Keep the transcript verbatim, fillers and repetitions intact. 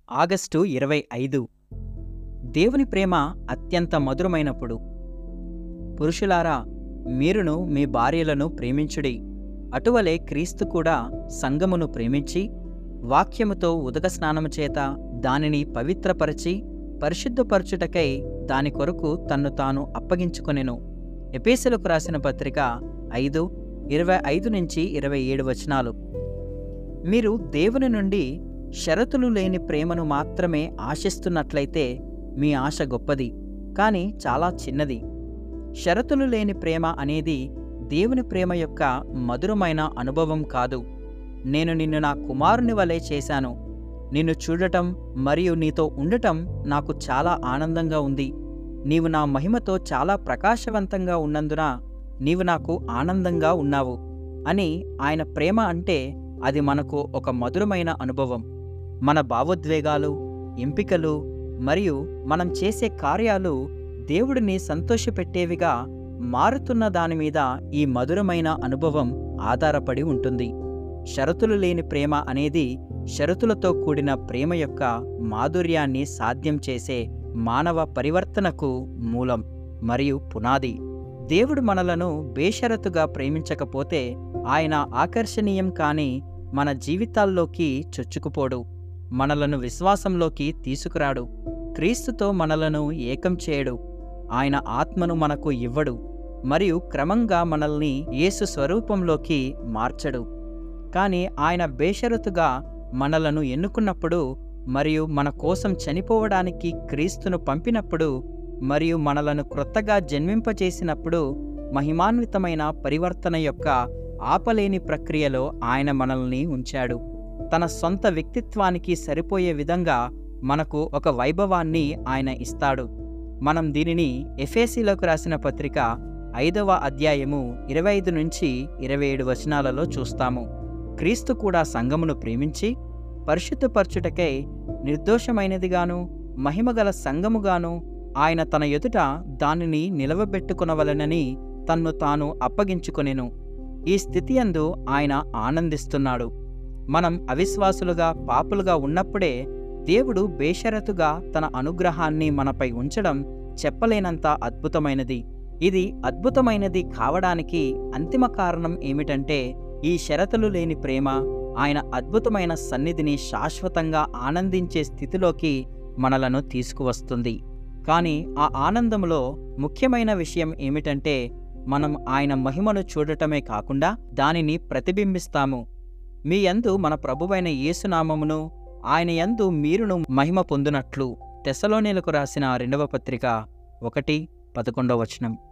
August ఇరవై ఐదు. దేవుని ప్రేమ అత్యంత మధురమైనప్పుడు. పురుషులారా, మీరును మీ భార్యలను ప్రేమించుడి. అటువలే క్రీస్తు కూడా సంఘమును ప్రేమించి వాక్యముతో ఉదక స్నానము చేత దానిని పవిత్రపరచి పరిశుద్ధపరచుటకై దాని కొరకు తన్ను తాను అప్పగించుకొనెను. ఎఫెసీయులకు రాసిన పత్రిక ఐదు ఇరవై ఐదు నుంచి ఇరవై ఏడు వచనాలు. మీరు దేవుని నుండి షరతులు లేని ప్రేమను మాత్రమే ఆశిస్తున్నట్లయితే మీ ఆశ గొప్పది, కానీ చాలా చిన్నది. షరతులు లేని ప్రేమ అనేది దేవుని ప్రేమ యొక్క మధురమైన అనుభవం కాదు. నేను నిన్ను నా కుమారుని వలె చేశాను. నిన్ను చూడటం మరియు నీతో ఉండటం నాకు చాలా ఆనందంగా ఉంది. నీవు నా మహిమతో చాలా ప్రకాశవంతంగా ఉన్నందున నీవు నాకు ఆనందంగా ఉన్నావు అని ఆయన ప్రేమ అంటే అది మనకు ఒక మధురమైన అనుభవం. మన భావోద్వేగాలు, ఎంపికలు మరియు మనం చేసే కార్యాలు దేవుడిని సంతోషపెట్టేవిగా మారుతున్న దానిమీద ఈ మధురమైన అనుభవం ఆధారపడి ఉంటుంది. షరతులు లేని ప్రేమ అనేది షరతులతో కూడిన ప్రేమ యొక్క మాధుర్యాన్ని సాధ్యం చేసే మానవ పరివర్తనకు మూలం మరియు పునాది. దేవుడు మనలను బేషరతుగా ప్రేమించకపోతే ఆయన ఆకర్షణీయం కాని మన జీవితాల్లోకి చొచ్చుకుపోడు. మనలను విశ్వాసంలోకి తీసుకురాడు. క్రీస్తుతో మనలను ఏకం చేయడు. ఆయన ఆత్మను మనకు ఇవ్వడు మరియు క్రమంగా మనల్ని యేసు స్వరూపంలోకి మార్చడు. కానీ ఆయన బేషరతుగా మనలను ఎన్నుకున్నప్పుడు మరియు మన కోసం చనిపోవడానికి క్రీస్తును పంపినప్పుడు మరియు మనలను క్రొత్తగా జన్మింపచేసినప్పుడు మహిమాన్వితమైన పరివర్తన యొక్క ఆపలేని ప్రక్రియలో ఆయన మనల్ని ఉంచాడు. తన సొంత వ్యక్తిత్వానికి సరిపోయే విధంగా మనకు ఒక వైభవాన్ని ఆయన ఇస్తాడు. మనం దీనిని ఎఫెసీయులకు రాసిన పత్రిక ఐదవ అధ్యాయము ఇరవై ఐదు నుంచి ఇరవై ఏడు వచనాలలో చూస్తాము. క్రీస్తు కూడా సంఘమును ప్రేమించి పరిశుద్ధపరచుటకై నిర్దోషమైనదిగాను మహిమగల సంఘముగాను ఆయన తన ఎదుట దానిని నిలవబెట్టుకొనవలెనని తన్ను తాను అప్పగించుకొనెను. ఈ స్థితియందు ఆయన ఆనందిస్తున్నాడు. మనం అవిశ్వాసులుగా పాపులుగా ఉన్నప్పుడే దేవుడు బేషరతుగా తన అనుగ్రహాన్ని మనపై ఉంచడం చెప్పలేనంత అద్భుతమైనది. ఇది అద్భుతమైనది కావడానికి అంతిమ కారణం ఏమిటంటే ఈ షరతులు లేని ప్రేమ ఆయన అద్భుతమైన సన్నిధిని శాశ్వతంగా ఆనందించే స్థితిలోకి మనలను తీసుకువస్తుంది. కానీ ఆ ఆనందంలో ముఖ్యమైన విషయం ఏమిటంటే మనం ఆయన మహిమను చూడటమే కాకుండా దానిని ప్రతిబింబిస్తాము. మీ యందు మన ప్రభువైన యేసునామమును ఆయన యందు మీరును మహిమ పొందునట్లు. తెస్సలోనీయులకు రాసిన రెండవ పత్రిక ఒకటి పదకొండవ వచనం.